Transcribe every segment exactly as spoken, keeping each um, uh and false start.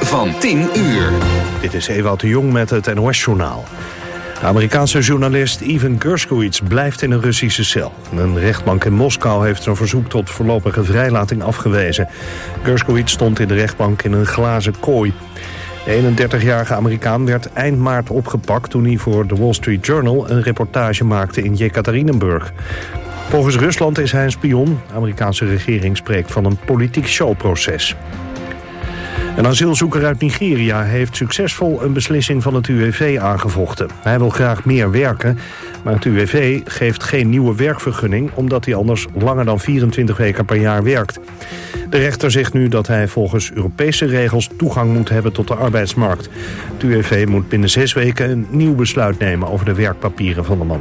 van tien uur. Dit is Ewout de Jong met het N O S-journaal. De Amerikaanse journalist Ivan Gershkovich blijft in een Russische cel. Een rechtbank in Moskou heeft zijn verzoek tot voorlopige vrijlating afgewezen. Gershkovich stond in de rechtbank in een glazen kooi. De eenendertigjarige Amerikaan werd eind maart opgepakt toen hij voor The Wall Street Journal een reportage maakte in Jekaterinburg. Volgens Rusland is hij een spion. De Amerikaanse regering spreekt van een politiek showproces. Een asielzoeker uit Nigeria heeft succesvol een beslissing van het U W V aangevochten. Hij wil graag meer werken, maar het U W V geeft geen nieuwe werkvergunning omdat hij anders langer dan vierentwintig weken per jaar werkt. De rechter zegt nu dat hij volgens Europese regels toegang moet hebben tot de arbeidsmarkt. Het U W V moet binnen zes weken een nieuw besluit nemen over de werkpapieren van de man.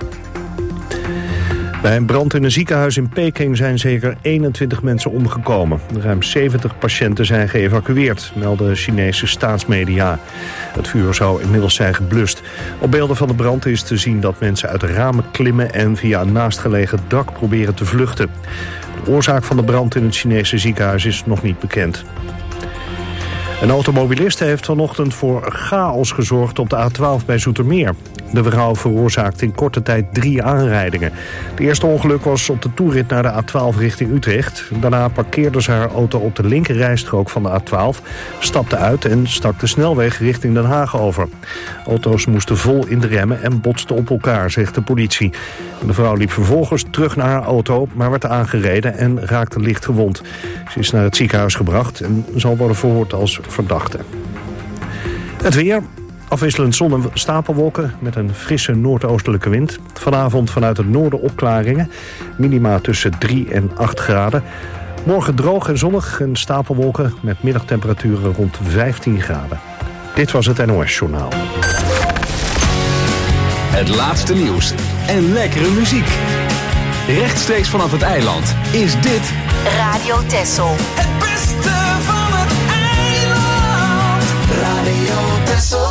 Bij een brand in een ziekenhuis in Peking zijn zeker eenentwintig mensen omgekomen. Ruim zeventig patiënten zijn geëvacueerd, melden Chinese staatsmedia. Het vuur zou inmiddels zijn geblust. Op beelden van de brand is te zien dat mensen uit de ramen klimmen en via een naastgelegen dak proberen te vluchten. De oorzaak van de brand in het Chinese ziekenhuis is nog niet bekend. Een automobilist heeft vanochtend voor chaos gezorgd op de A twaalf bij Zoetermeer. De vrouw veroorzaakte in korte tijd drie aanrijdingen. Het eerste ongeluk was op de toerit naar de A twaalf richting Utrecht. Daarna parkeerde ze haar auto op de linkerrijstrook van de A twaalf, stapte uit en stak de snelweg richting Den Haag over. Auto's moesten vol in de remmen en botsten op elkaar, zegt de politie. De vrouw liep vervolgens terug naar haar auto, maar werd aangereden en raakte licht gewond. Ze is naar het ziekenhuis gebracht en zal worden verhoord als verdachte. Het weer. Afwisselend zon en stapelwolken met een frisse noordoostelijke wind. Vanavond vanuit het noorden opklaringen. Minima tussen drie en acht graden. Morgen droog en zonnig en stapelwolken met middagtemperaturen rond vijftien graden. Dit was het N O S-journaal. Het laatste nieuws en lekkere muziek. Rechtstreeks vanaf het eiland is dit Radio Texel. Het beste van het eiland. Radio Texel.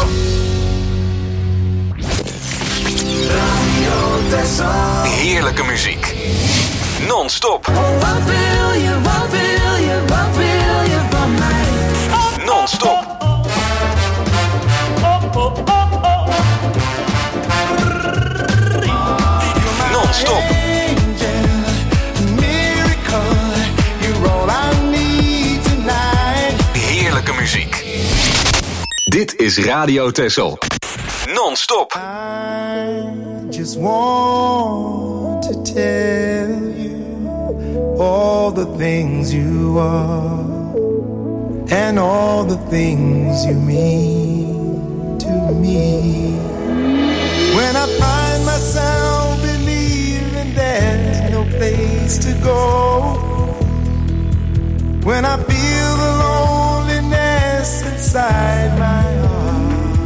Radio Texel. heerlijke muziek. Non-stop. Oh, wat wil je, wat wil je, wat wil je van mij? Non-stop. Non-stop. Heerlijke muziek. Dit is Radio Texel. Non-stop. I just want to tell you all the things you are and all the things you mean to me. When I find myself believing there's no place to go, when I feel the loneliness inside my heart,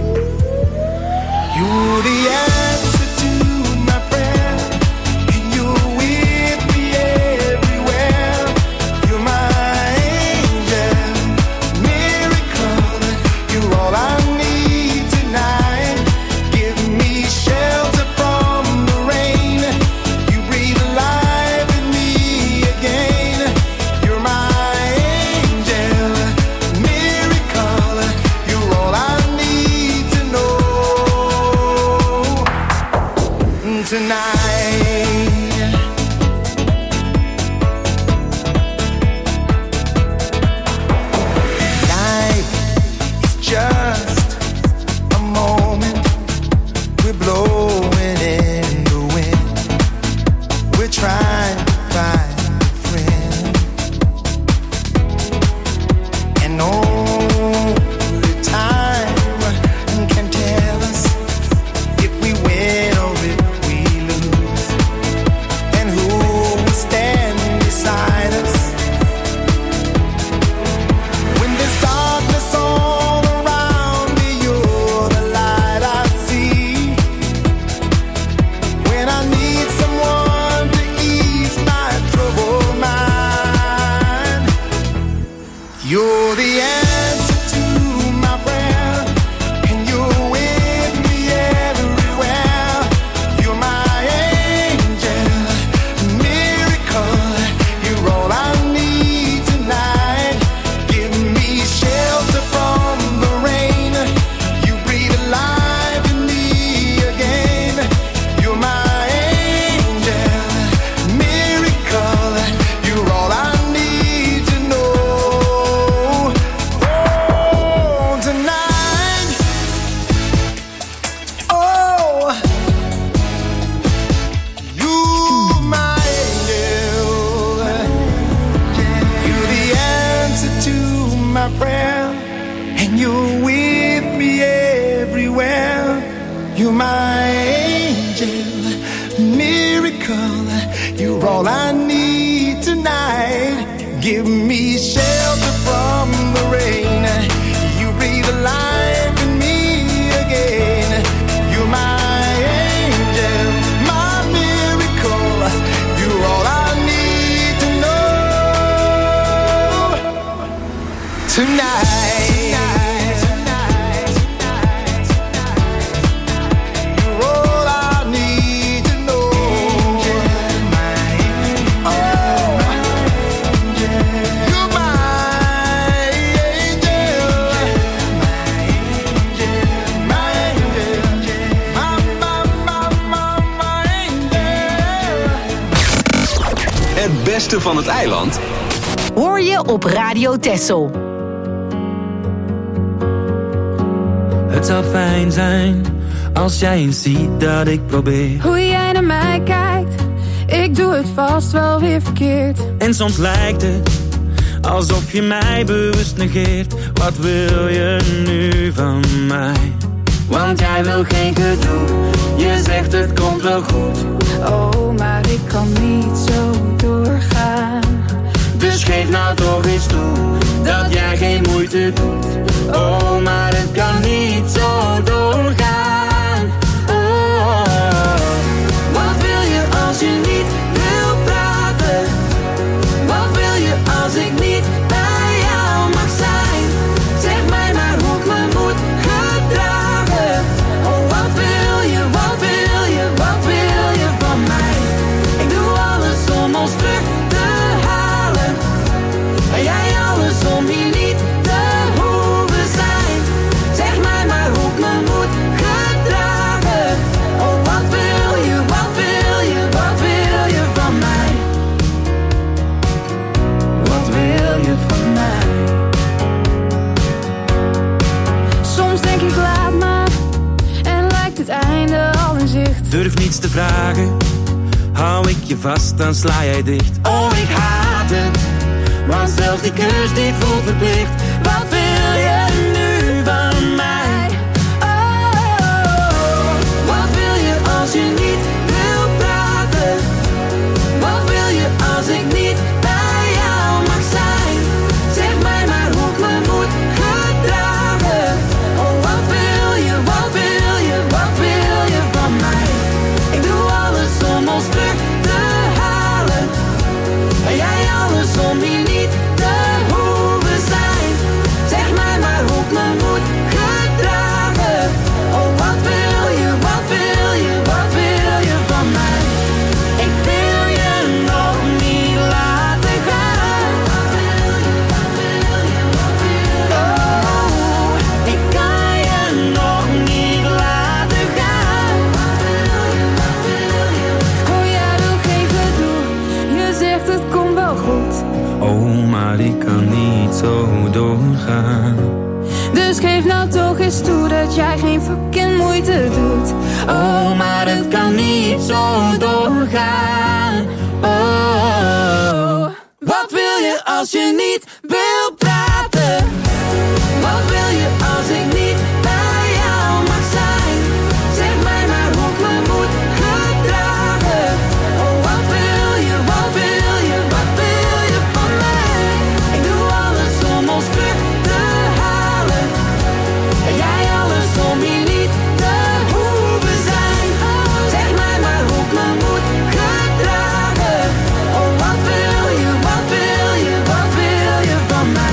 you're the answer to my prayer, and you're with me everywhere. You're my angel, miracle, you're all I need tonight. Give me shelter from the rain, you breathe life in me again. You're my angel, miracle, you're all I need to know tonight. Life is just a moment. We're blowing in the wind. We're trying to find a friend, and only time can tell us if we win or if we lose, and who will stand beside us when there's darkness all around me. You're the light I see when I need someone to ease my troubled mind. You're the answer to my prayer, and you're with me everywhere. You're my angel, miracle, you're all I need tonight. Give me shelter my prayer, and you're with me everywhere. You're my angel, miracle. You're all I need tonight. Give me shelter from the rain. You breathe life in me again. You're my angel, my miracle. You're all I need to know tonight. Het beste van het eiland hoor je op Radio Texel. Het zou fijn zijn als jij eens ziet dat ik probeer. Hoe jij naar mij kijkt, ik doe het vast wel weer verkeerd. En soms lijkt het alsof je mij bewust negeert. Wat wil je nu van mij? Want jij wil geen gedoe, je zegt het komt wel goed. Oh, maar ik kan niet zo doorgaan. Dus geef nou toch eens toe, dat jij geen moeite doet. Oh, maar het kan niet zo doorgaan. Oh, wat wil je als je niet wil praten? Wat wil je als ik niet bij jou mag zijn? Zeg mij maar hoe ik me moet gedragen. Oh, wat wil je, wat wil je, wat wil je van mij? Ik doe alles om ons terug te halen. En jij alles om hier niet te hoeven zijn. Zeg mij maar hoe ik me moet gedragen. Oh, wat wil je, wat wil je, wat wil je van mij? Wat wil je van mij? Soms denk ik laat maar, en lijkt het einde al in zicht. Durf niets te vragen, hou ik je vast, dan sla jij dicht. Oh, ik haat het, want zelfs die kus die voelt verplicht. Wat wil je nu van mij? Oh, wat wil je als je niet wil praten? Wat wil je als ik niet bij jou mag zijn? Zeg mij maar hoe ik me moet gedragen. Oh, wat wil je, wat wil je, wat wil je van mij? Ik doe alles om ons terug te halen. En jij alles om hier niet te hoeven zijn. Zeg mij maar hoe ik me moet gedragen. Oh, wat wil je, wat wil je, wat wil je van mij? Ik wil je nog niet laten gaan. Wat wil je, wat wil je, wat wil je? Oh, ik kan je nog niet laten gaan. Wat wil je, wat wil je? Oh, jij wil geen gedoe, je zegt het komt wel goed. Oh, maar ik kan niet zo doorgaan. Dus geef nou toch eens toe dat jij geen fucking moeite doet. Oh, maar het kan niet zo doorgaan. Oh, wat wil je als je niet wil praten? Wat wil je als ik niet bij jou mag zijn? Zeg mij maar hoe ik me moet gedragen. Oh, wat wil je, wat wil je, wat wil je van mij? Ik doe alles om ons terug te halen. En jij alles om hier niet te hoeven zijn. Zeg mij maar hoe ik me moet gedragen. Oh, wat wil je, wat wil je, wat wil je van mij?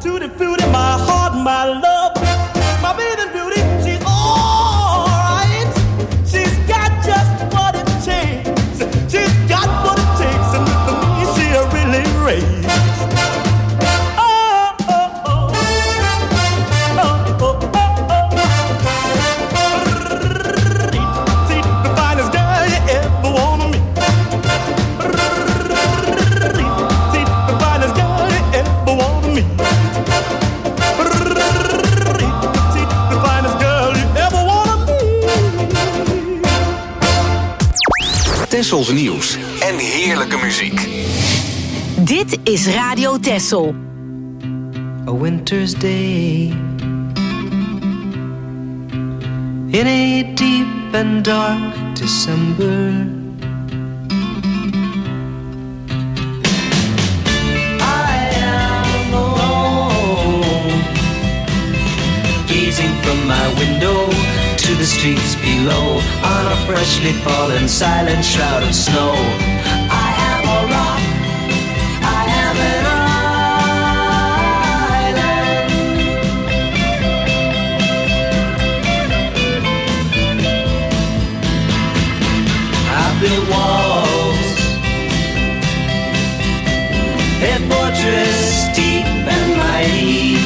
tutti frutti, my heart, my love, my bathing beauty, she's alright. She's got just what it takes. She's got what it takes, and with me she'll really raise. Oh, oh, oh. Oh, oh, oh, oh. The finest girl you ever wanna meet. The finest girl you ever wanna meet. The finest girl you ever wanna meet. Tessels nieuws en heerlijke muziek. Dit is Radio Tessel. A winter's day in a deep and dark December. I am alone, gazing from my window to the streets below, on a freshly fallen silent shroud of snow. I am a rock, I am an island. I built walls, a fortress deep and mighty,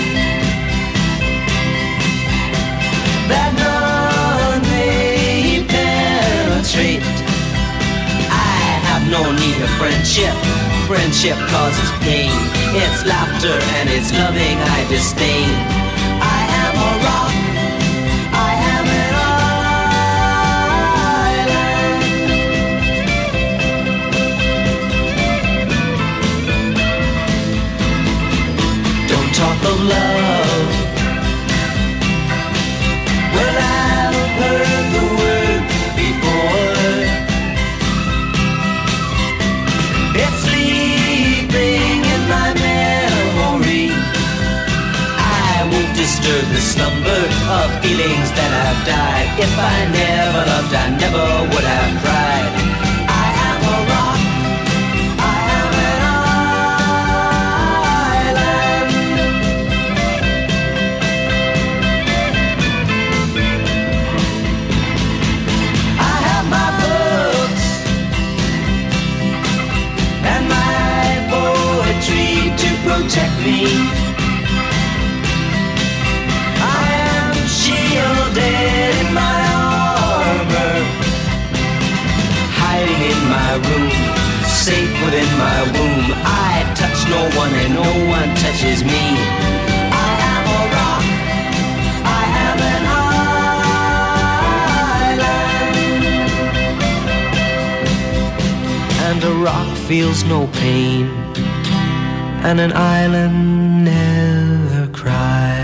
that none may penetrate. I have no need of friendship. Friendship causes pain. It's laughter and it's loving I disdain. I am a rock, I am an island. Don't talk of love, well, I've heard the word before. It's sleeping in my memory. I won't disturb the slumber of feelings that have died. If I never loved, I never would have cried. I am a rock, I am an island. I have my books and my poetry to protect me. I am shielded in my armor, hiding in my room, safe within my womb. I touch no one and no one touches me. I am a rock, I am an island. And a rock feels no pain, and an island never cries.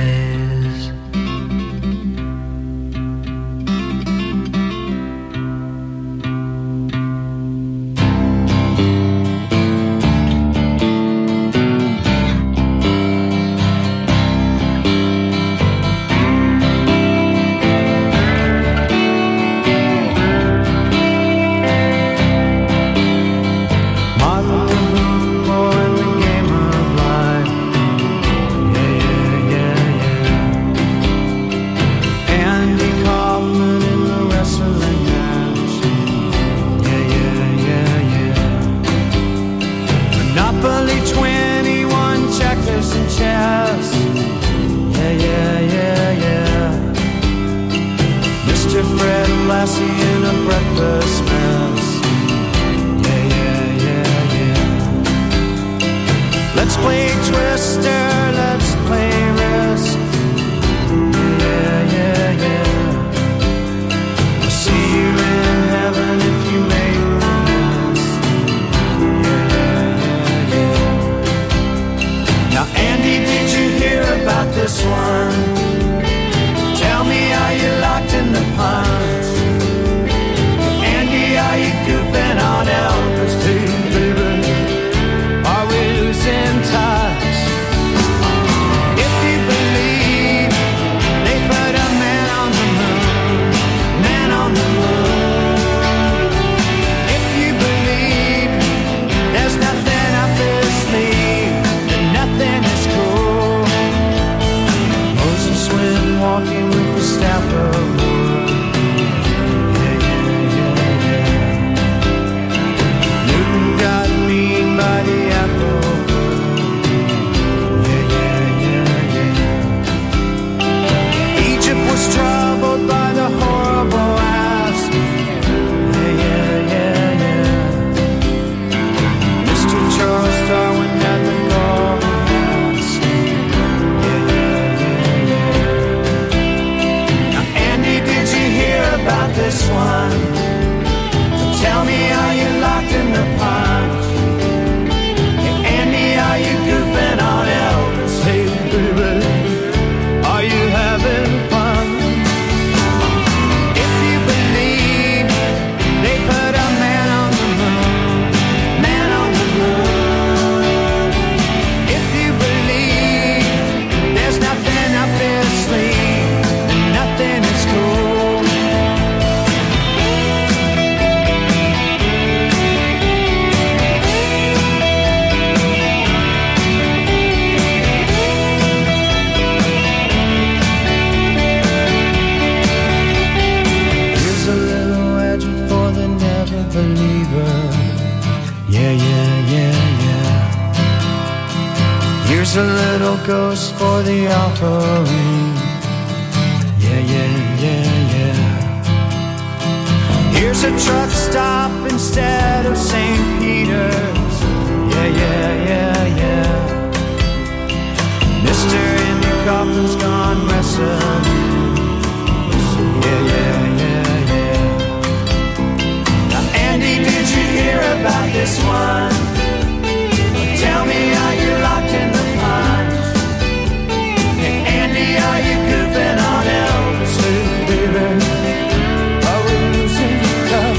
Here's a little ghost for the offering. Yeah, yeah, yeah, yeah. Here's a truck stop instead of Saint Peter's. Yeah, yeah, yeah, yeah. Mister Andy Kaufman's gone wrestling. Yeah, yeah, yeah, yeah. Now, Andy, did you hear about this one? Tell me, are you locked in the pines? Hey, Andy, are you goofing on Elvis? Hey, baby, are we losing tough?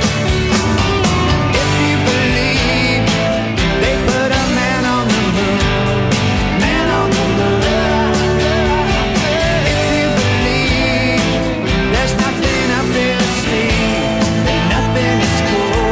If you believe they put a man on the moon, man on the moon. If you believe there's nothing up their sleeve, and nothing is cool.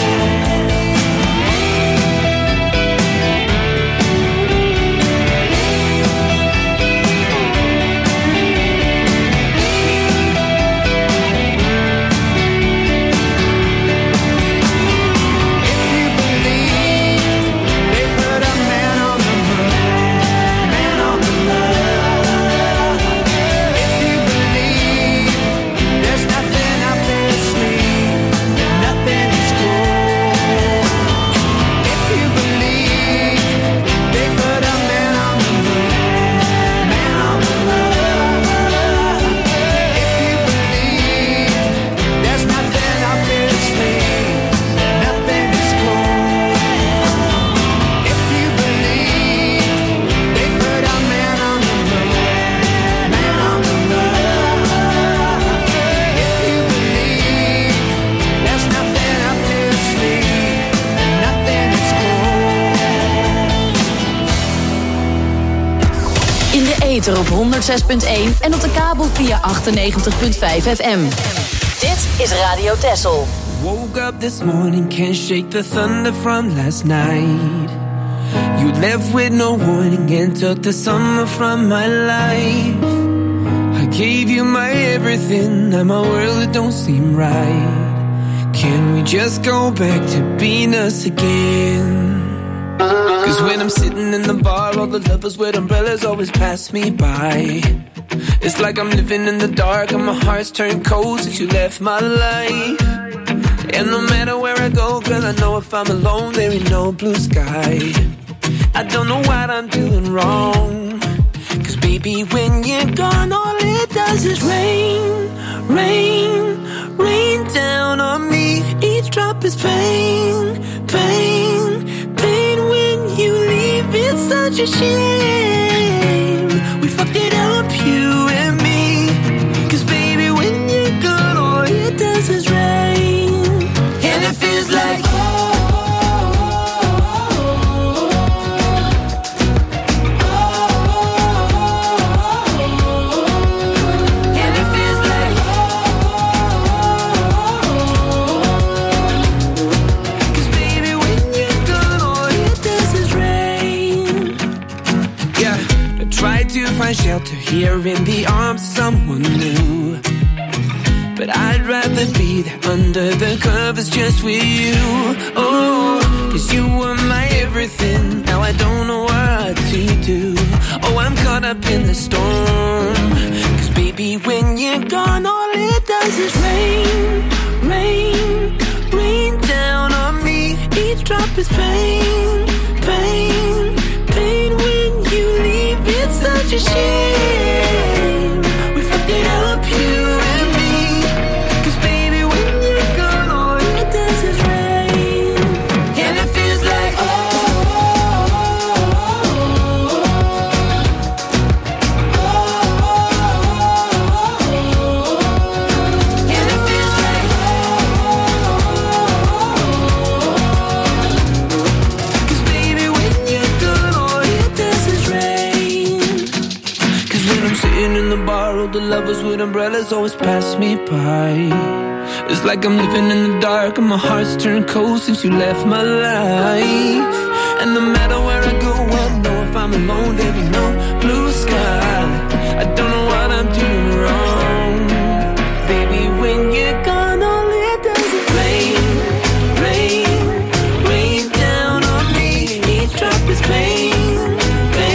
Op honderdzes punt één en op de kabel via achtennegentig punt vijf F M. Dit is Radio Texel. Woke up this morning, can't shake the thunder from last night. You left with no warning and took the summer from my life. I gave you my everything, now my world it don't seem right. Can we just go back to being us again? Cause when I'm sitting in the bar, all the lovers with umbrellas always pass me by. It's like I'm living in the dark and my heart's turned cold since you left my life. And no matter where I go, girl, I know if I'm alone, there ain't no blue sky. I don't know what I'm doing wrong. Cause baby, when you're gone, all it does is rain, rain, rain down on me. Each drop is pain, pain, pain. When you leave, it's such a shame. We fucked it up, you and me. Cause baby, when you're gone, all it does is rain. And it feels like find shelter here in the arms of someone new. But I'd rather be there under the covers just with you. Oh, cause you were my everything. Now I don't know what to do. Oh, I'm caught up in the storm. Cause baby, when you're gone, all it does is rain, rain, rain down on me. Each drop is pain, pain, pain. When you leave, it's such a shame. We fucked it up, you and me. Cause baby, when you're gone, all it does is rain. And it feels like oh, and it feels like cause baby, when you're gone, all it does is rain. Cause when I'm sitting in the bar, all the lovers with umbrellas always pass me by. It's like I'm living in the dark and my heart's turned cold since you left my life. And no matter where I go, I know if I'm alone, there'll be no blue sky. I don't know what I'm doing wrong. Baby, when you're gone, all it does is rain, rain, rain down on me. Each drop is pain, pain.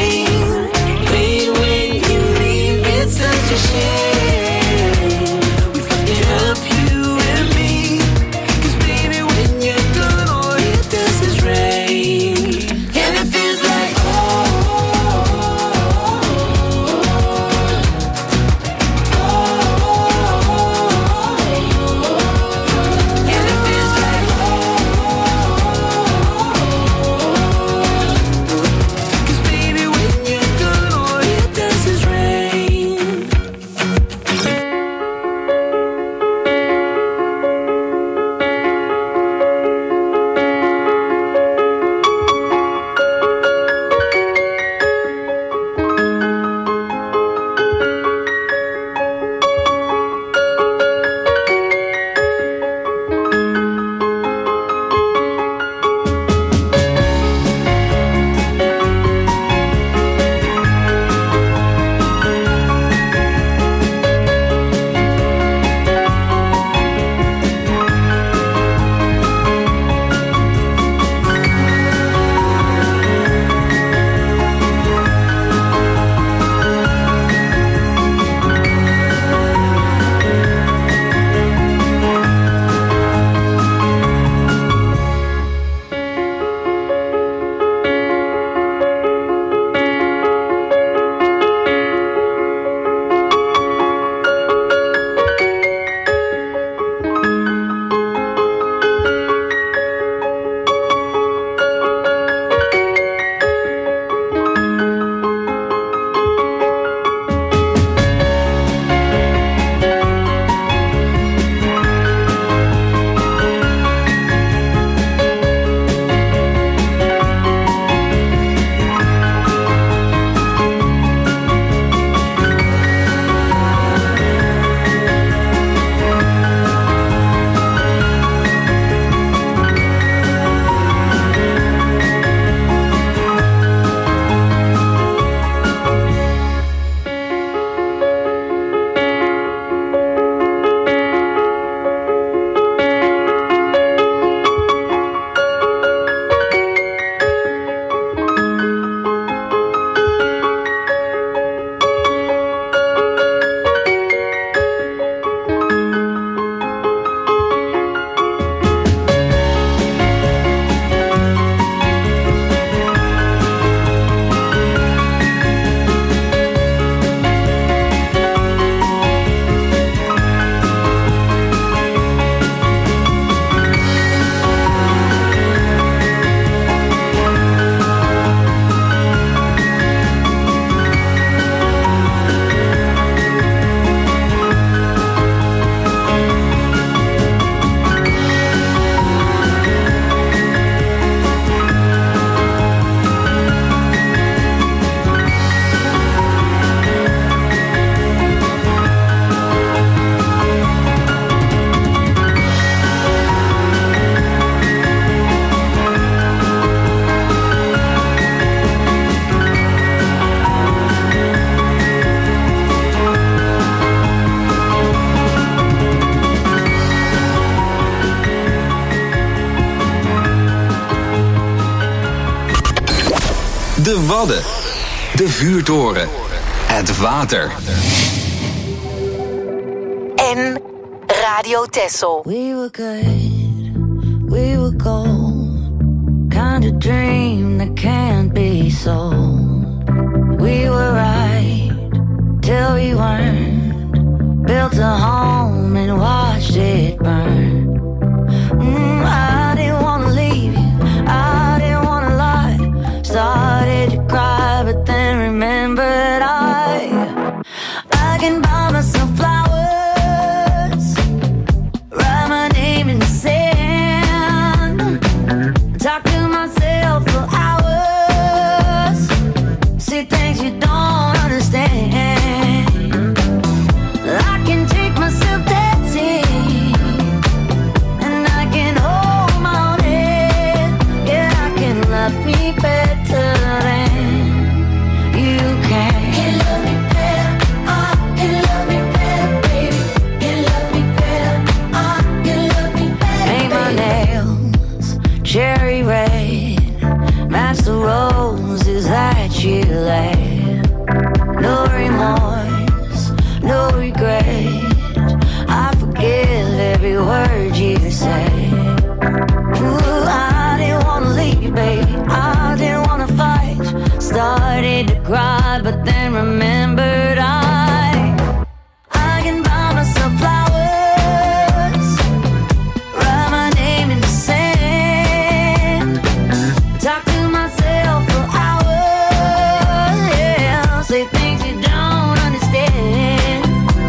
Wadden. De vuurtoren. Het water. En Radio Texel. We were good, we were gold. Kind of dream that can't be sold. We were right till we weren't. Built a home and watched it burn. Mm, I didn't wanna leave you, I didn't wanna lie. Started to cry, but then remembered I I can buy myself flowers, write my name in the sand, talk to myself for hours, see things you don't understand. I can take myself dancing, and I can hold my own head. Yeah, I can love me better than you can. Can love me better, I can love me better, baby. Can love me better, I can love me better. Paint my nails cherry red, match the roses that you laid. No remorse, no regret. I forgive every word you say. Ooh, I didn't wanna leave, baby. I didn't wanna fight. Started to cry, but then remembered I I can buy myself flowers, write my name in the sand, talk to myself for hours. Yeah, say things you don't understand.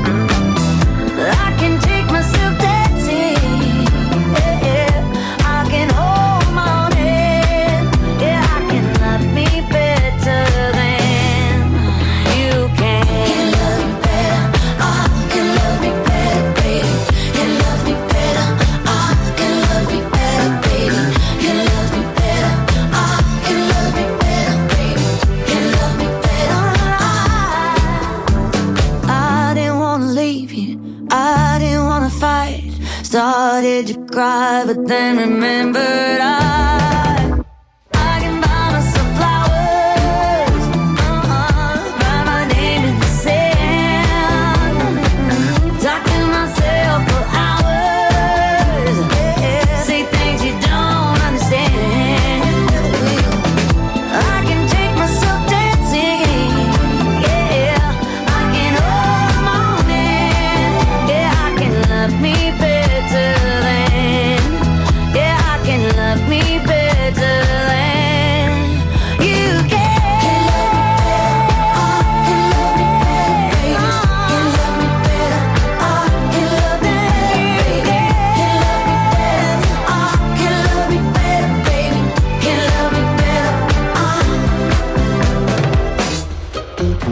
I can take myself dancing. Yeah, yeah. I can hold my own head. Yeah, I can love me better than you can. Can love me better. I can love me better, baby. Can love me better. I can love me better, baby. Can love me better. I can love me better, baby. Can love me better. I I didn't wanna leave you, I didn't wanna fight. Started to cry, but then remembered I I can buy myself flowers, uh-uh, write my name in the sand, talk to myself for hours, yeah, say things you don't understand. I can take myself dancing, yeah, I can hold my own hand, yeah, I can love me better than, yeah, I can love me better than you can. Can love me better, I can love me better, I can love me better, baby. Can love me better, I can love me better, baby. Can love me better,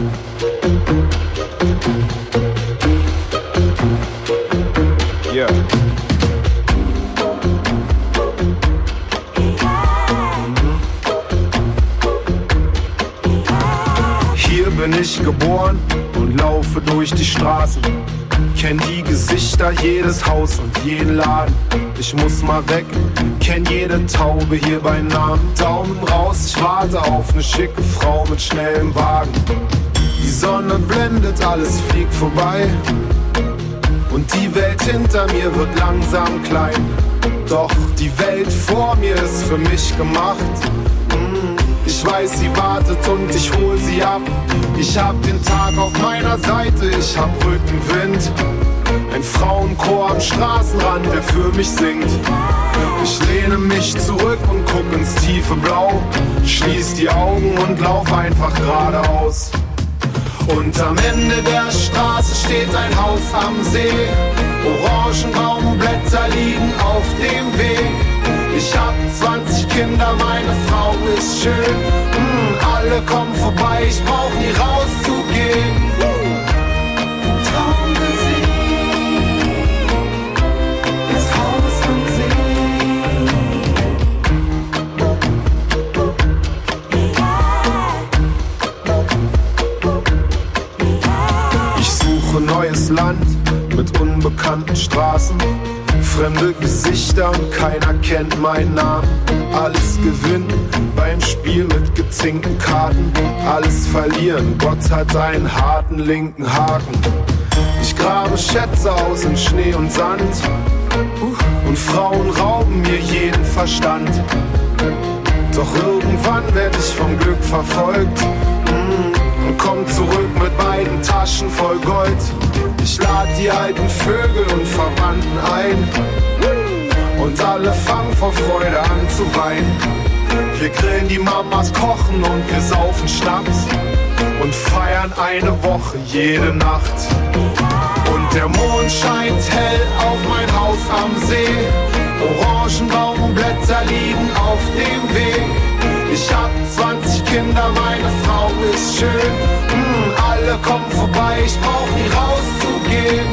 I Yeah. Hier bin ich geboren und laufe durch die Straßen. Kenn die Gesichter, jedes Haus und jeden Laden. Ich muss mal weg, kenn jede Taube hier bei Namen. Daumen raus, ich warte auf ne schicke Frau mit schnellem Wagen. Die Sonne blendet, alles fliegt vorbei. Und die Welt hinter mir wird langsam klein. Doch die Welt vor mir ist für mich gemacht. Mm, Ich weiß, sie wartet und ich hol sie ab. Ich hab den Tag auf meiner Seite, ich hab Rückenwind. Ein Frauenchor am Straßenrand, der für mich singt. Ich lehne mich zurück und guck ins tiefe Blau. Schließ die Augen und lauf einfach geradeaus. Und am Ende der Straße steht ein Haus am See. Orangenbaumblätter liegen auf dem Weg. Ich hab zwanzig Kinder, meine Frau ist schön. Mm, alle kommen vorbei, ich brauch nie rauszugehen. Traummusik, das Haus am See. Ich suche neues Land mit unbekannten Straßen. Fremde Gesichter und keiner kennt meinen Namen. Alles gewinnen beim Spiel mit gezinkten Karten. Alles verlieren, Gott hat einen harten linken Haken. Ich grabe Schätze aus in Schnee und Sand. Und Frauen rauben mir jeden Verstand. Doch irgendwann werd ich vom Glück verfolgt mm, und komm zurück mit beiden Taschen voll Gold. Ich lad die alten Vögel und Verwandten ein und alle fangen vor Freude an zu weinen. Wir grillen, die Mamas kochen und wir saufen Schnaps und feiern eine Woche jede Nacht. Und der Mond scheint hell auf mein Haus am See. Orangenbaumblätter liegen auf dem Weg. Ich hab zwanzig Kinder, meine Frau ist schön. Mm, alle kommen vorbei, ich brauch nie rauszugehen.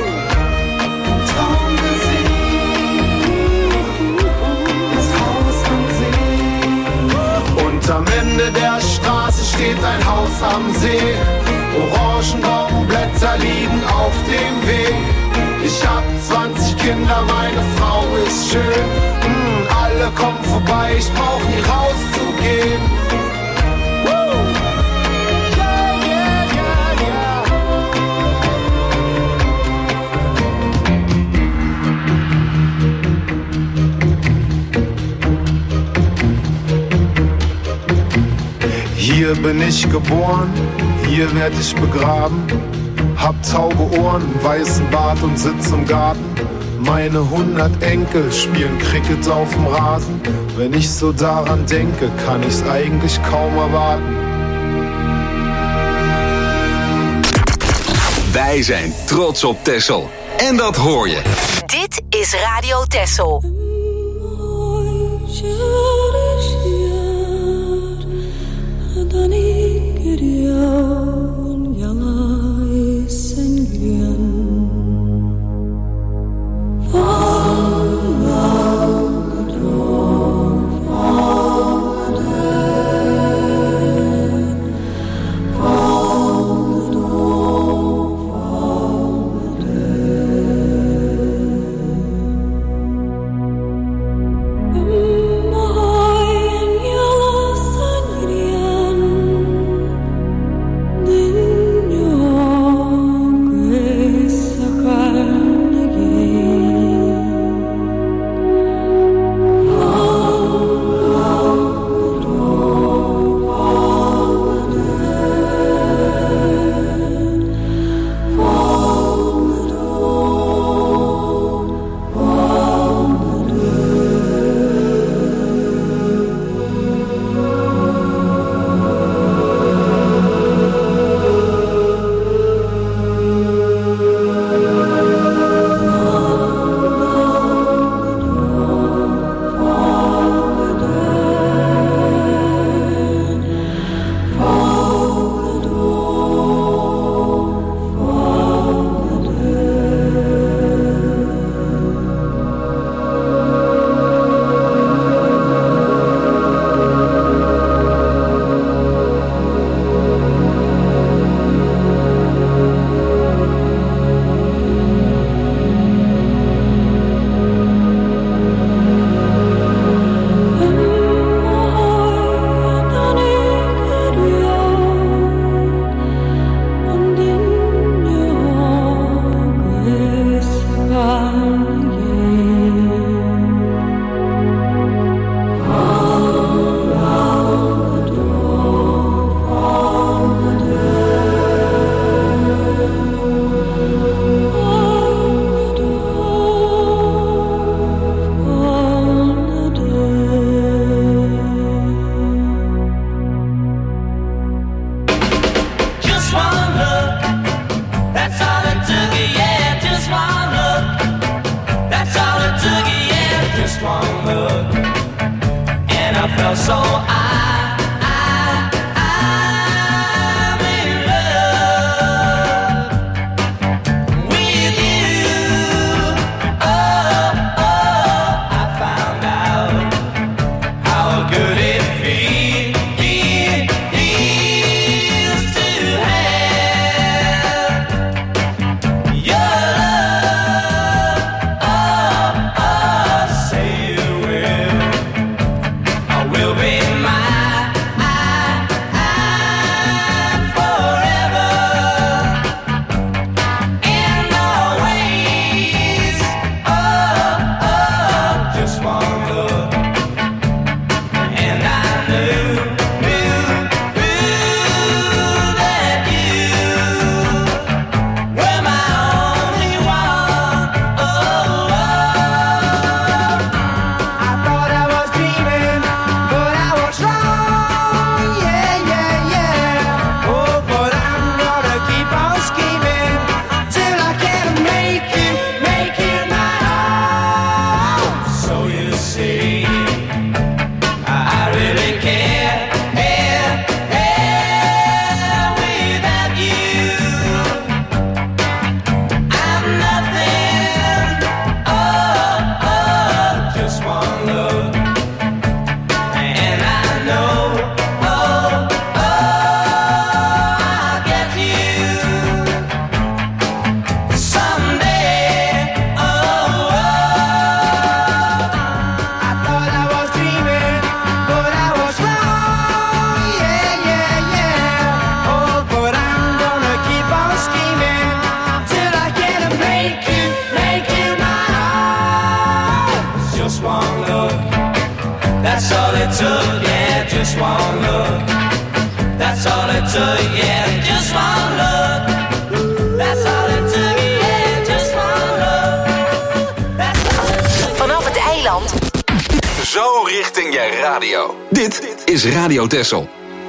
Und am Ende der Straße steht ein Haus am See. Orangenbaumblätter liegen auf dem Weg. Ich hab zwanzig Kinder, meine Frau ist schön. Mm, alle kommen vorbei, ich brauch nie rauszugehen. Woo! Yeah, yeah, yeah, yeah. Hier bin ich geboren, hier werd ich begraben. Hab taube Ohren, weißen Bart und sitz im Garten. Meine hundert Enkel spielen Cricket auf dem Rasen. Wenn ich so daran denke, kann ich's eigentlich kaum erwarten. Wij zijn trots op Texel. En dat hoor je. Dit is Radio Texel. So yeah, just one look. That's all it took. Yeah, just one look. That's all it took. Vanaf het eiland. Zo richting je radio. Dit is Radio Texel.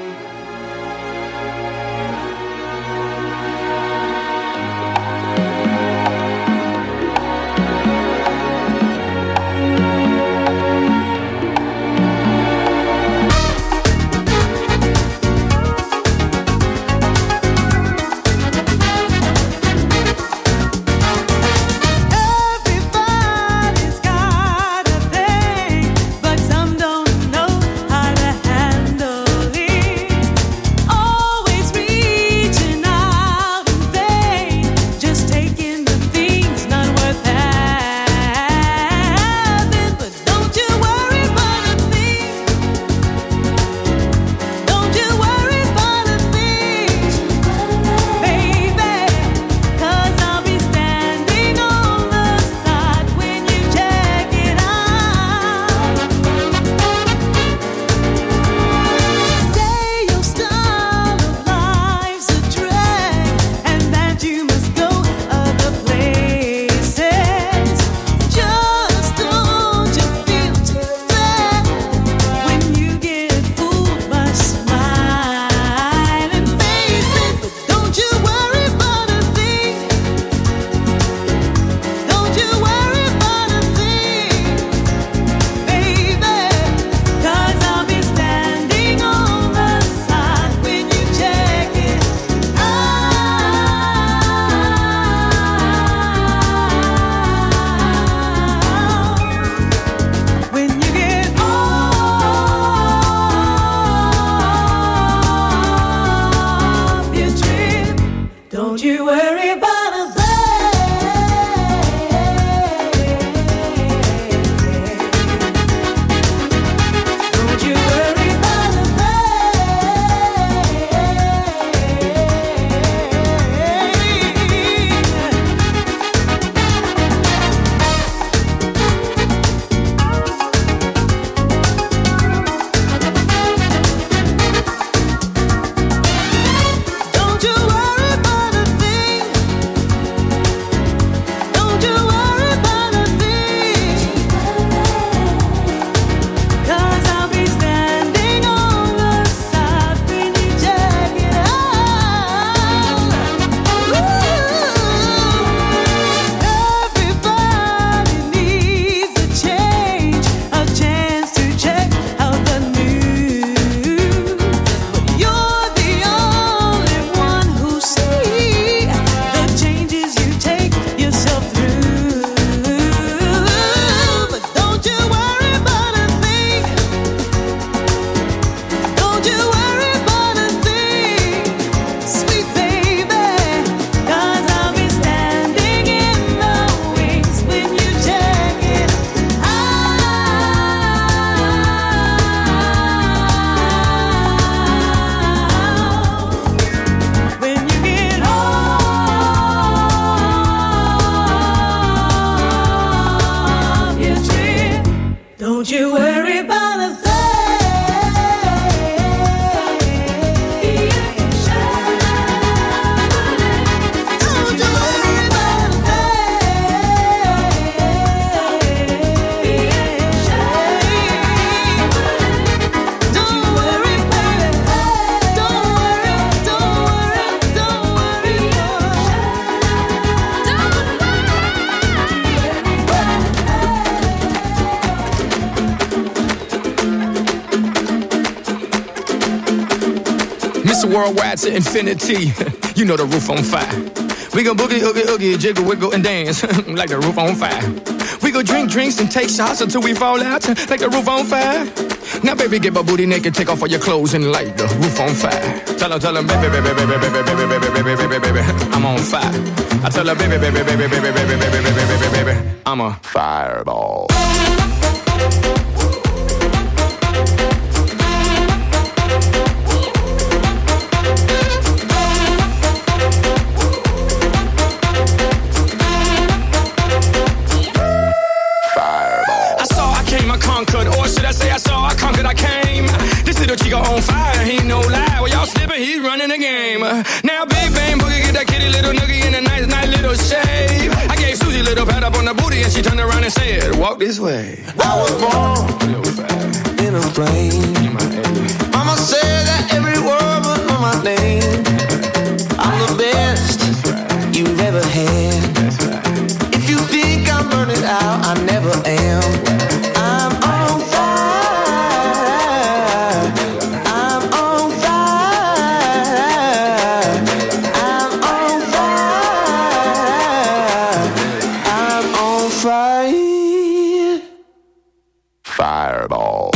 Worldwide to infinity, you know the roof on fire. We go boogie, oogie, oogie, jiggle, wiggle, and dance like the roof on fire. We go drink drinks and take shots until we fall out like the roof on fire. Now, baby, get my booty naked, take off all your clothes and light the roof on fire. Tell her, tell her, baby, baby, baby, baby, baby, baby, baby, baby, baby, baby, I'm on fire. I tell her, baby, baby, baby, baby, baby, baby, baby, baby, baby, I'm a fireball. Chico on fire, he ain't no lie. Well, y'all slipping, he's running again. game. Now Big Bang Boogie get that kitty little noogie in a nice, nice little shave. I gave Susie a little pat up on the booty and she turned around and said, walk this way. I was born in a plane. Mama said that every word would know my name. I'm the best you've ever had. If you think I'm burning out, I never am. I'm on fire. I'm on fire. I'm on fire. I'm on fire. Fireball.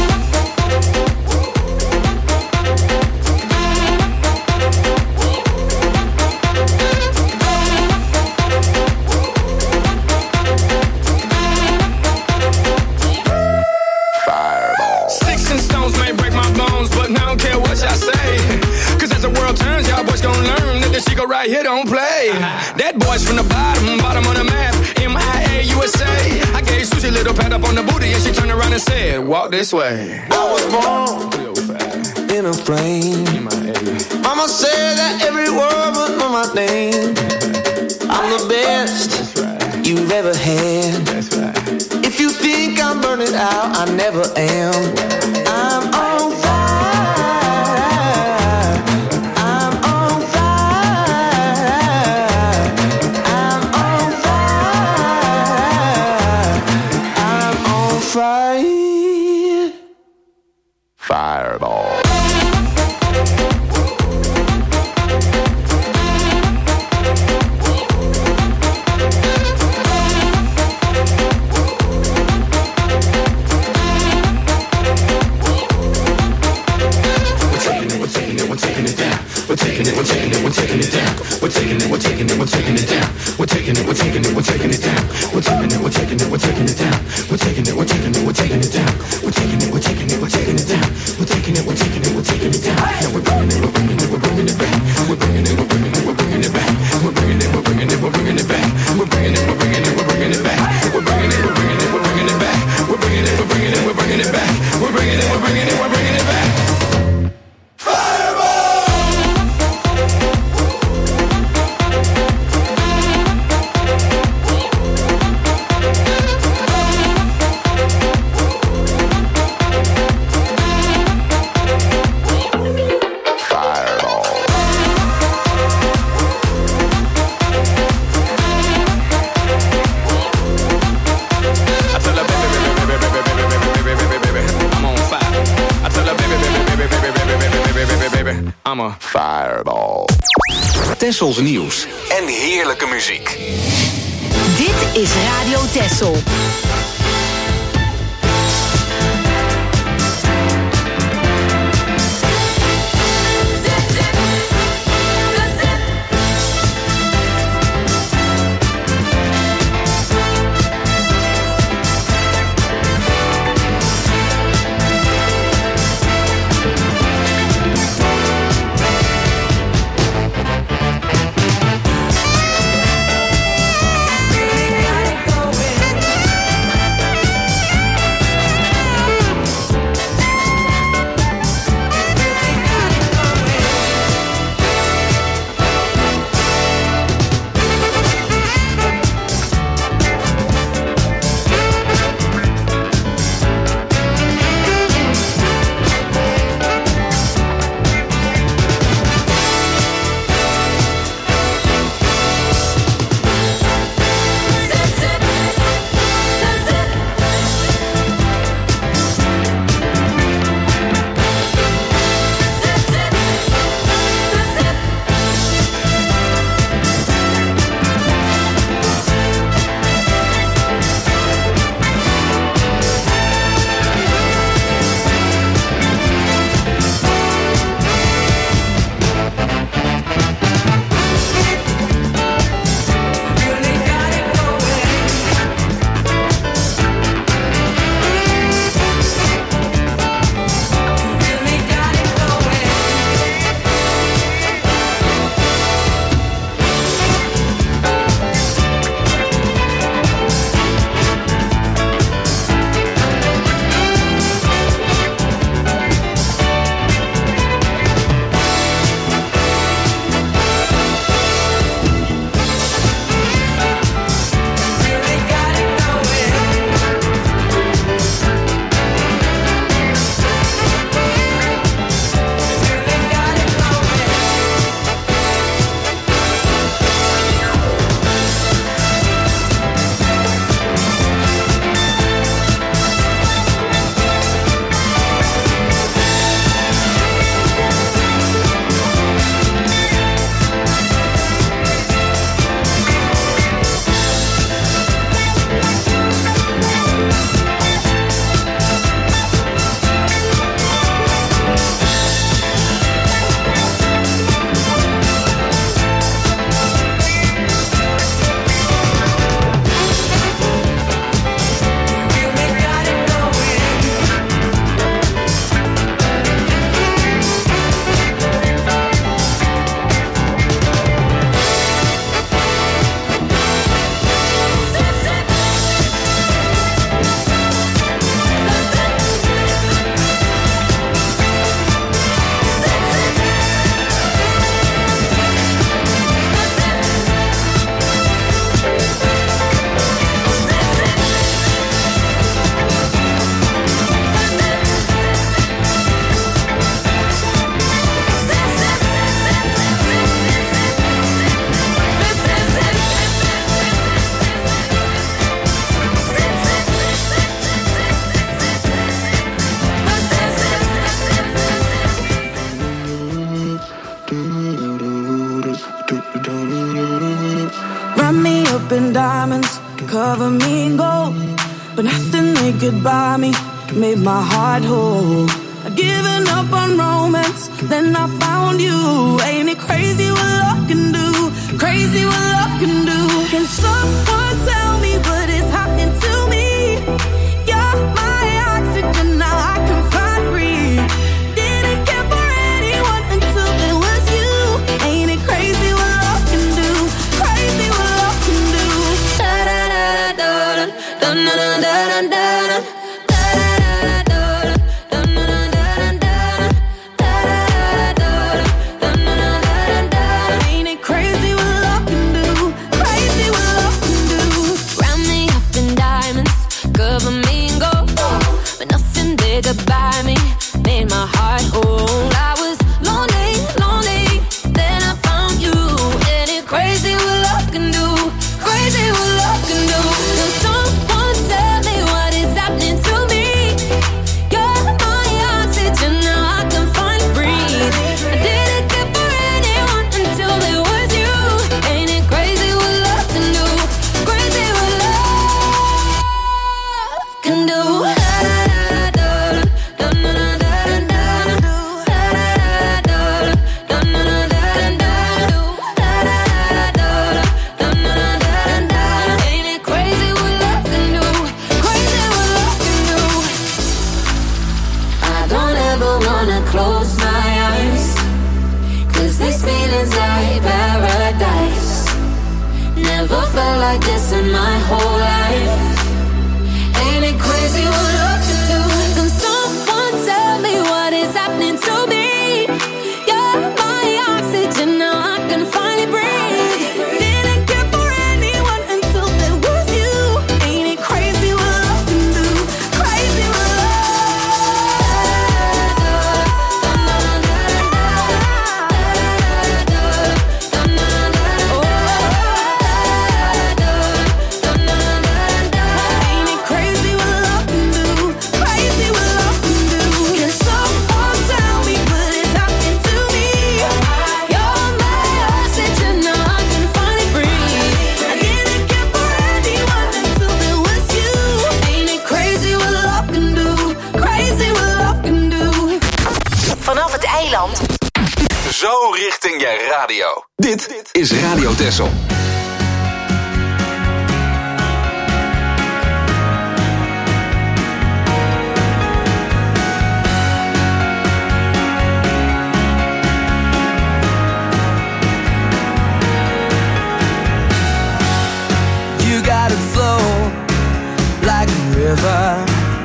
Chico right here don't play. That boy's from the bottom, bottom of the map. M I A U S A. I gave Susie a little pat up on the booty and she turned around and said, walk this way. I was born in a plane. Mama said that every word would know my name. I'm the best you've ever had. If you think I'm burning out, I never am. I'm on fire. Fire. Fireball. We're taking it, we're taking it, we're taking it down. We're taking it, we're taking it, we're taking it down. We're taking it, we're taking it, we're taking it down. We're taking it, we're taking it, we're taking it down. We're taking it, we're taking it, we're taking it down. We're taking it, we're taking it, we're taking it down. We're taking it, we're taking it, we're taking it down. Now we're bringing it, we're bringing it, we're bringing it back. We're bringing it, we're bringing it, we're bringing it back. We're bringing it, we're bringing it, we're bringing it back. We're bringing it, we're bringing it, we're bringing it back. We're bringing it, we're bringing it, we're bringing it back. We're bringing it, we're bringing it, we're bringing it back. We're bringing it, we're bringing it, we're bringing it back. I'm a Fireball. Tessels nieuws en heerlijke muziek. Dit is Radio Tessel. Really got it going. Wrap me up in diamonds, cover me in gold, but nothing they could buy me made my heart whole. I'd given up on romance, then I found you. Ain't it crazy what love can do? Crazy what love can do. Can someone tell me what is happening to me? You're my oxygen, now I can find breathe. Didn't care for anyone until it was you. Ain't it crazy what love can do? Crazy what love can do. Da da da da da da da da da da. By me, made my heart whole. I was lonely, lonely, then I found you. And it crazy what love can do, crazy what love can do. Can someone tell me what is happening to me? You're my oxygen, now I can finally breathe. I didn't care for anyone until it was you. Ain't it crazy what love can do, crazy what love can do. Close my eyes, 'cause these feelings like paradise. Never felt like this in my whole life. Ain't it crazy what love can do? Can someone tell me what is happening to me? You're my oxygen, now I can finally breathe. Didn't care for anyone until there was you. Ain't it crazy what love can do? Crazy what love. Vanaf het eiland. Zo richting je radio. Dit is Radio Texel. You gotta flow like a river,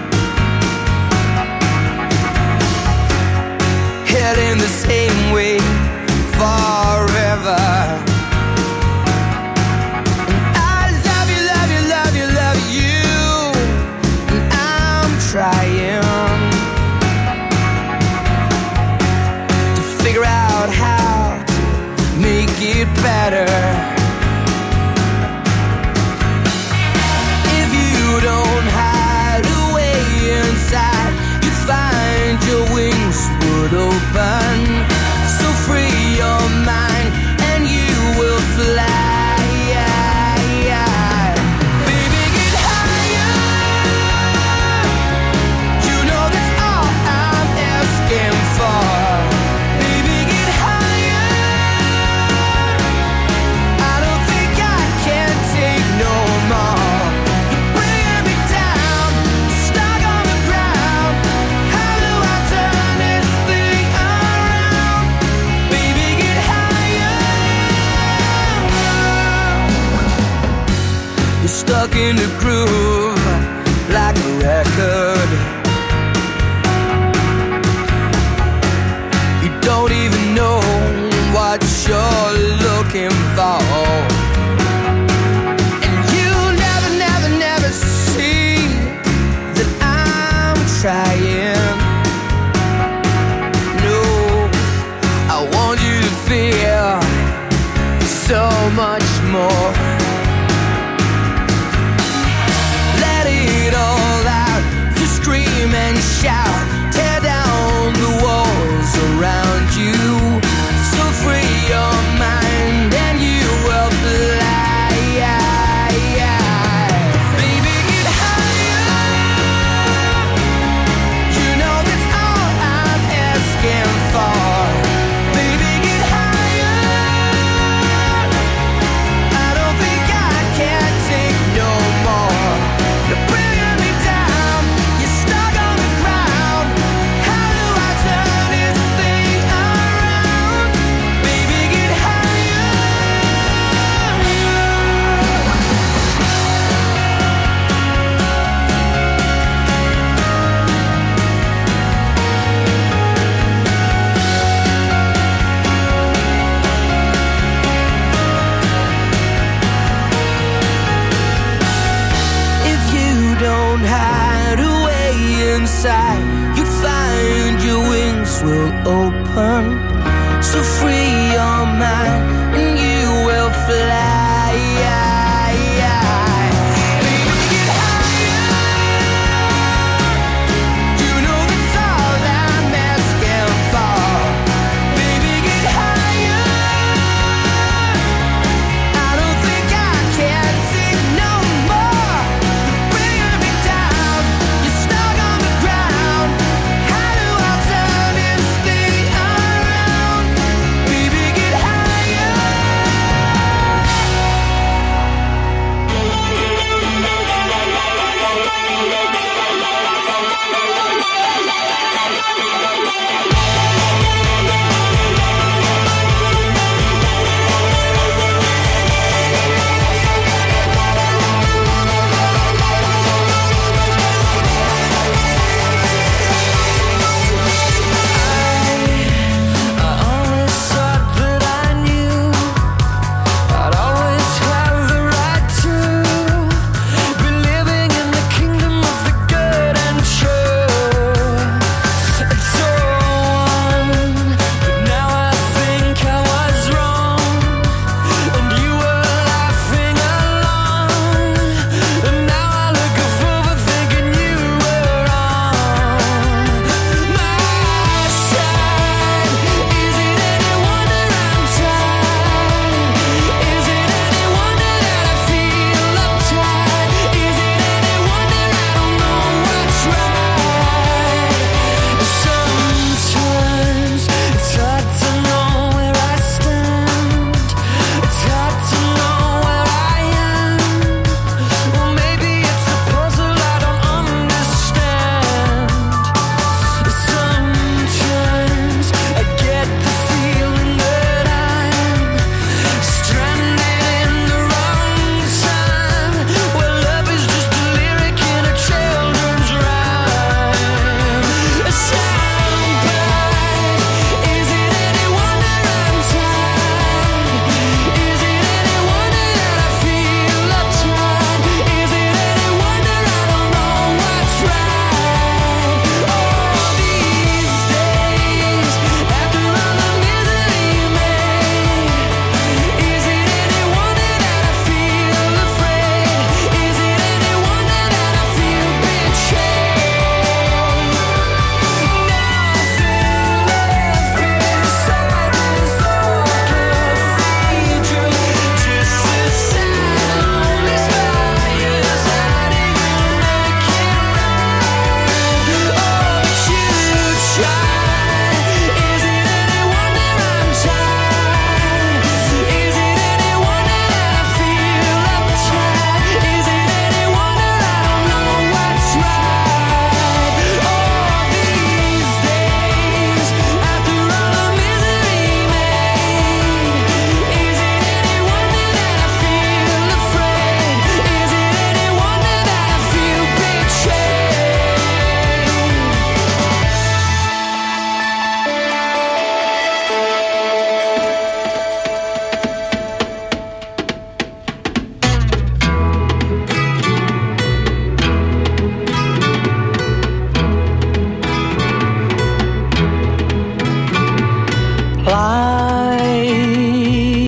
heading the same way forever. And I love you, love you, love you, love you, and I'm trying to figure out how to make it better. If you don't hide away inside, you find your wings would open. So free your mind and you will fly. Baby, get higher. You know that's all I'm asking for. Baby, get higher. I don't think I can take no more. You're bringing me down, stuck on the ground. How do I turn this thing around? Baby, get higher. You're stuck in the groove like a record. You don't even know what you're looking for. And you never, never, never see that I'm trying. No, I want you to feel so much more. Let it all out, just scream and shout. Tear down the walls around you. So free your mind open, so free